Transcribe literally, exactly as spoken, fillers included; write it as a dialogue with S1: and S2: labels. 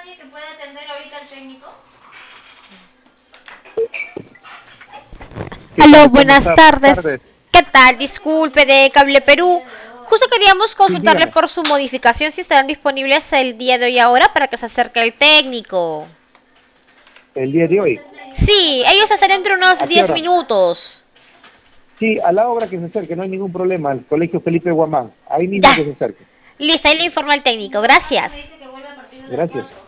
S1: que puede atender ahorita el técnico?
S2: ¿Qué
S3: Aló,
S2: tal? ¿Cómo
S3: buenas
S2: está? Buenas
S3: tardes.
S2: tardes.
S3: ¿Qué tal? Disculpe, de Cable Perú. Justo queríamos
S2: Sí,
S3: consultarle
S2: dígame.
S3: por su modificación si estarán disponibles el día de hoy ahora para que se acerque el técnico.
S2: El día de hoy.
S3: Sí, ellos estarán entre unos
S2: ¿A qué
S3: diez
S2: hora?
S3: minutos.
S2: Sí, a la hora que se acerque, no hay ningún problema. Al Colegio Felipe Guamán. Ahí mismo
S3: Ya.
S2: que se acerque.
S3: Listo, ahí le informo al técnico. Gracias.
S2: Gracias.